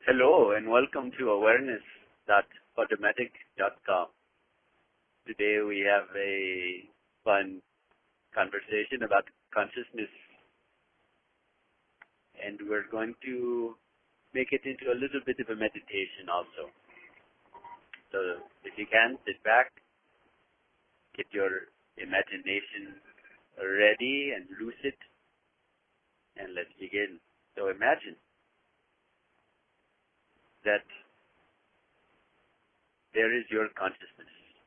Hello and welcome to awareness.automatic.com. Today we have a fun conversation about consciousness, and we're going to make it into a little bit of a meditation also. So if you can, sit back, get your imagination ready and lucid, and let's begin. So imagine that there is your consciousness.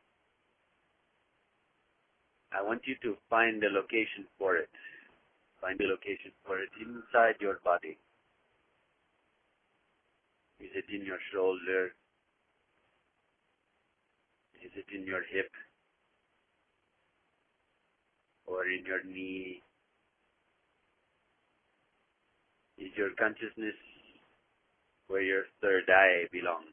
I want you to find a location for it. Find a location for it inside your body. Is it in your shoulder? Is it in your hip? Or in your knee? Is your consciousness where your third eye belongs?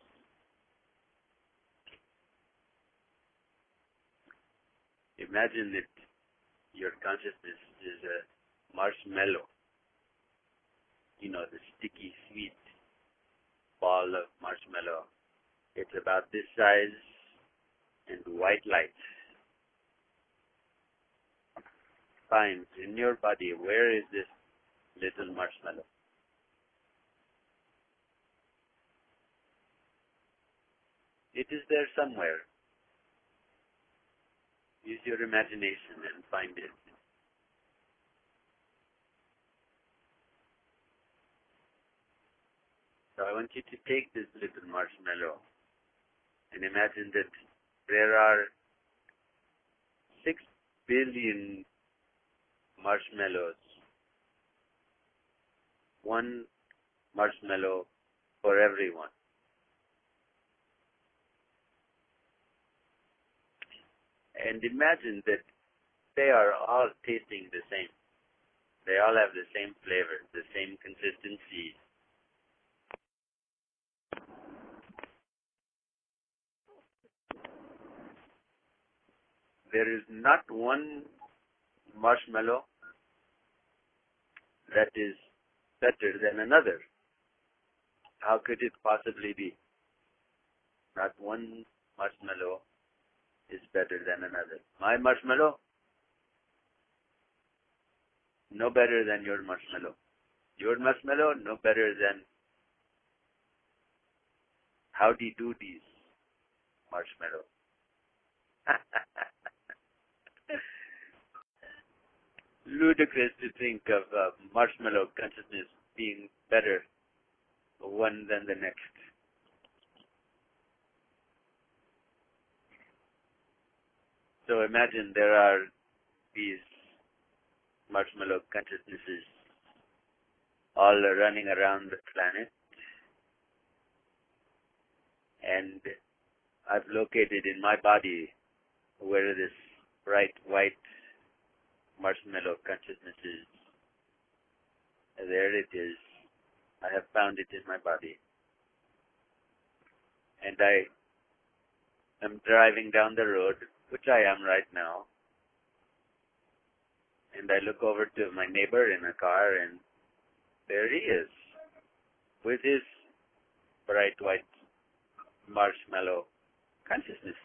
Imagine that your consciousness is a marshmallow. You know, the sticky, sweet ball of marshmallow. It's about this size and white light. Find in your body, where is this little marshmallow? It is there somewhere. Use your imagination and find it. So I want you to take this little marshmallow and imagine that there are 6 billion marshmallows. One marshmallow for everyone. And imagine that they are all tasting the same. They all have the same flavor, the same consistency. There is not one marshmallow that is better than another. How could it possibly be? Not one marshmallow is better than another. My marshmallow, no better than your marshmallow. Your marshmallow, no better than Howdy Doodie's marshmallow. Ludicrous to think of marshmallow consciousness being better one than the next. So imagine there are these marshmallow consciousnesses all running around the planet, and I've located in my body where this bright white marshmallow consciousness is. There it is. I have found it in my body. And I am driving down the road, which I am right now, and I look over to my neighbor in a car, and there he is, with his bright white marshmallow consciousness.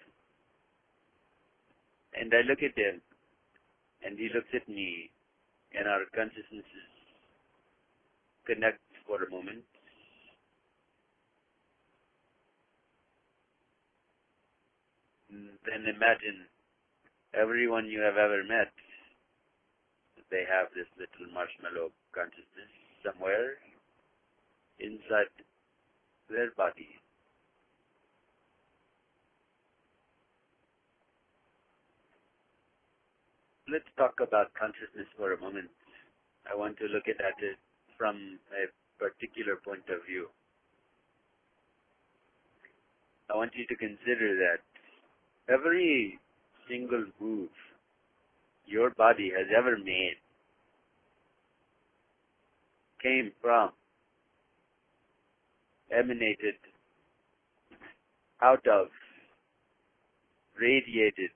And I look at him, and he looks at me, and our consciousnesses connect for a moment. Then imagine everyone you have ever met, they have this little marshmallow consciousness somewhere inside their body. Let's talk about consciousness for a moment. I want to look at it from a particular point of view. I want you to consider that every single move your body has ever made came from, emanated out of, radiated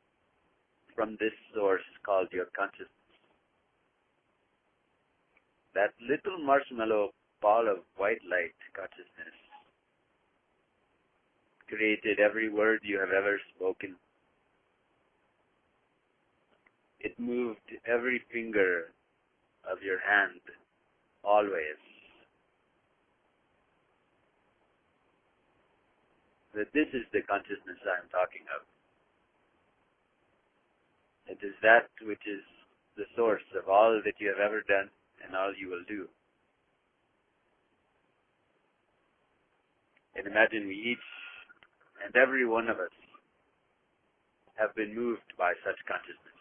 from this source called your consciousness. that little marshmallow ball of white light consciousness created every word you have ever spoken. It moved every finger of your hand, always. That this is the consciousness I am talking of. It is that which is the source of all that you have ever done and all you will do. And imagine we each and every one of us have been moved by such consciousness.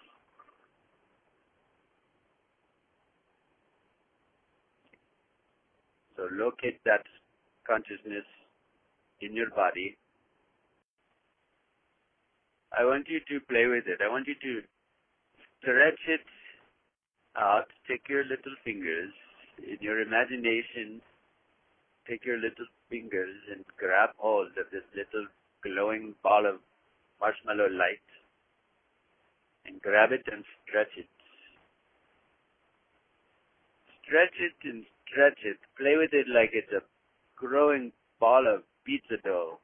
So locate that consciousness in your body. I want you to play with it. I want you to stretch it out. Take your little fingers. In your imagination, take your little fingers and grab hold of this little glowing ball of marshmallow light and grab it and stretch it. Stretch it and stretch it. Play with it like it's a growing ball of pizza dough.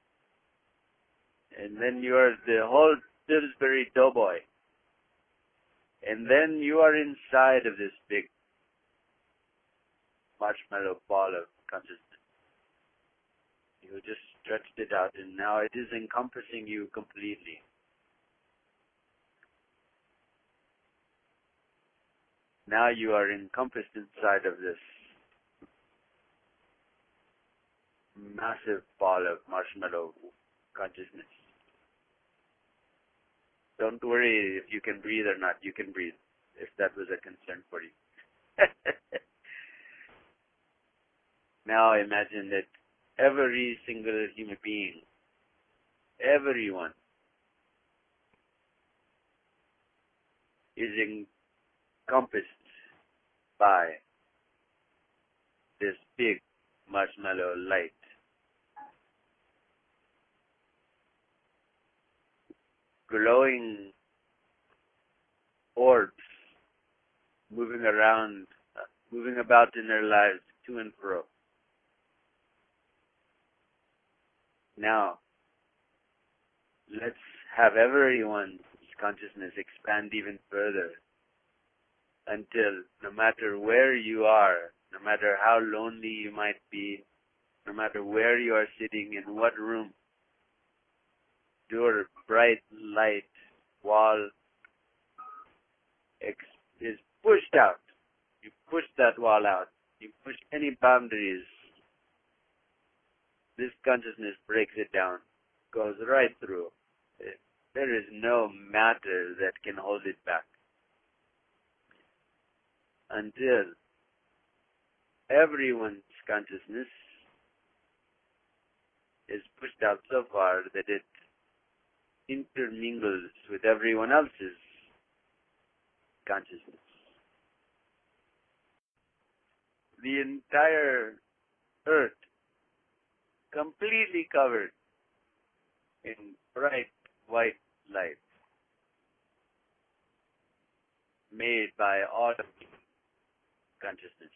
And then you are the whole Pillsbury Doughboy. And then you are inside of this big marshmallow ball of consciousness. You just stretched it out, and now it is encompassing you completely. Now you are encompassed inside of this massive ball of marshmallow consciousness. Don't worry if you can breathe or not. You can breathe, if that was a concern for you. Now imagine that every single human being, everyone, is encompassed by this big marshmallow light. Glowing orbs moving around, moving about in their lives to and fro. Now, let's have everyone's consciousness expand even further until no matter where you are, no matter how lonely you might be, no matter where you are sitting, in what room, your bright light wall is pushed out. You push that wall out. You push any boundaries. This consciousness breaks it down, goes right through. There is no matter that can hold it back. Until everyone's consciousness is pushed out so far that it intermingles with everyone else's consciousness. The entire earth completely covered in bright white light made by autumn consciousness.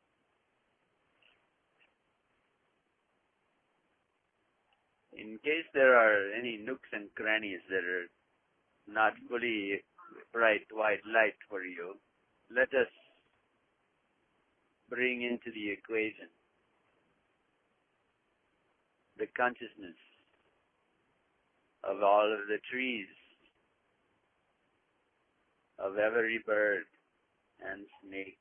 In case there are any nooks and crannies that are not fully bright white light for you, let us bring into the equation the consciousness of all of the trees, of every bird and snake,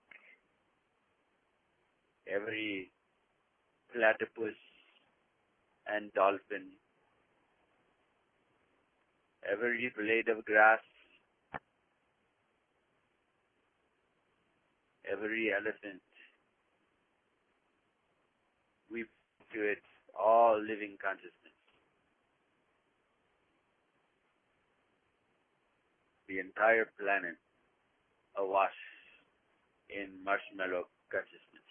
every platypus and dolphin, every blade of grass, every elephant. We to it all living consciousness. The entire planet awash in marshmallow consciousness.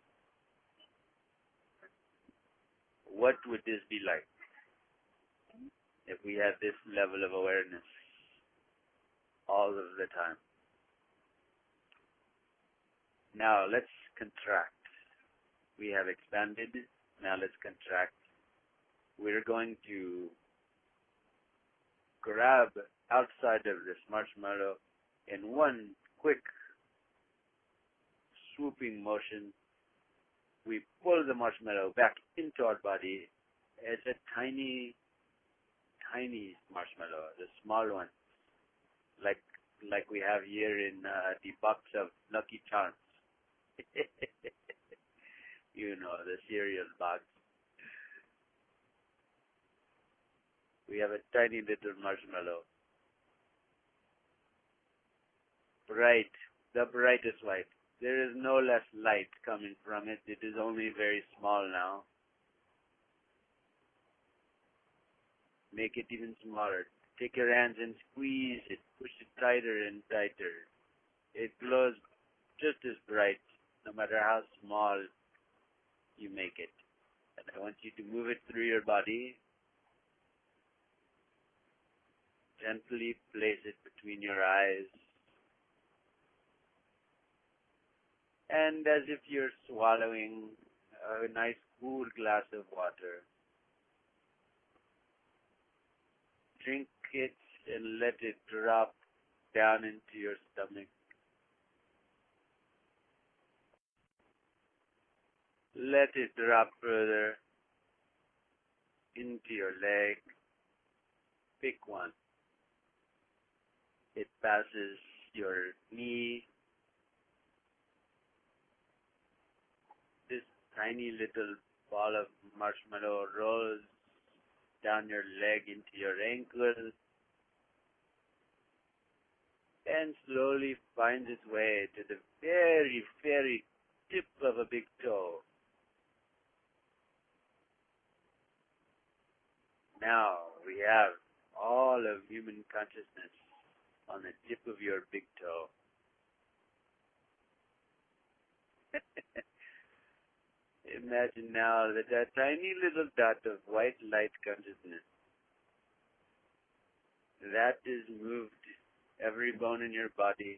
What would this be like if we had this level of awareness all of the time? Now let's contract. We have expanded. Now let's contract. We're going to grab outside of this marshmallow in one quick swooping motion. We pull the marshmallow back into our body. It's a tiny, tiny marshmallow, the small one, like we have here in the box of Lucky Charms. You know, the cereal box. We have a tiny little marshmallow. Bright, the brightest white. There is no less light coming from it. It is only very small now. Make it even smaller. Take your hands and squeeze it. Push it tighter and tighter. It glows just as bright, no matter how small you make it. And I want you to move it through your body. Gently place it between your eyes. And as if you're swallowing a nice cool glass of water, drink it and let it drop down into your stomach. Let it drop further into your leg. Pick one. It passes your knee. This tiny little ball of marshmallow rolls down your leg into your ankle and slowly finds its way to the very, very tip of a big toe. Now we have all of human consciousness on the tip of your big toe. Imagine now that tiny little dot of white light consciousness that is moved every bone in your body.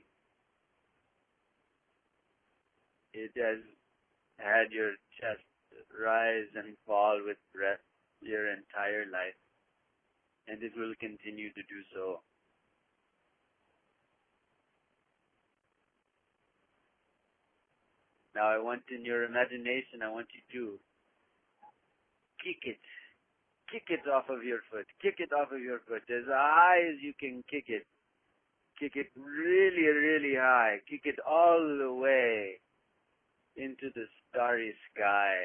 It has had your chest rise and fall with breath your entire life, and it will continue to do so. Now I want in your imagination, I want you to kick it off of your foot, kick it off of your foot as high as you can kick it really, really high, kick it all the way into the starry sky.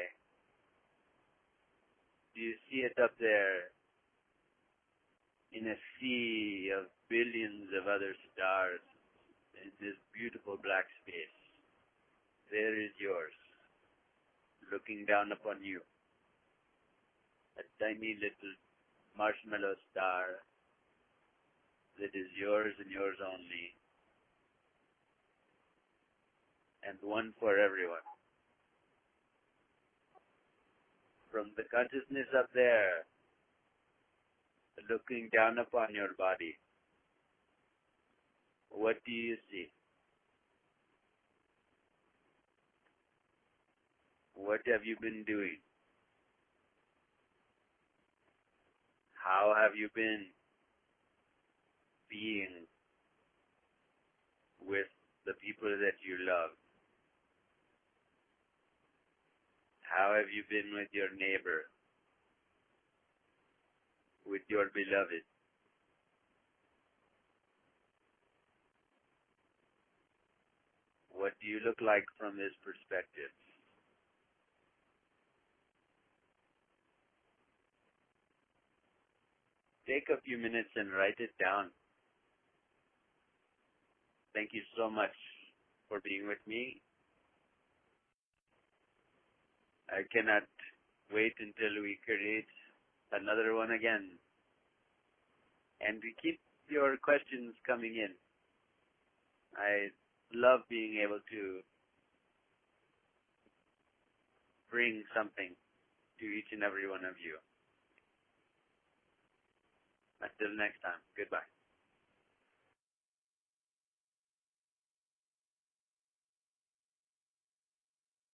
Do you see it up there in a sea of billions of other stars in this beautiful black space? There is yours, looking down upon you, a tiny little marshmallow star that is yours and yours only, and one for everyone. From the consciousness up there, looking down upon your body, what do you see? What have you been doing? How have you been being with the people that you love? How have you been with your neighbor, with your beloved? What do you look like from this perspective? Take a few minutes and write it down. Thank you so much for being with me. I cannot wait until we create another one again. And we keep your questions coming in. I love being able to bring something to each and every one of you. Until next time, goodbye.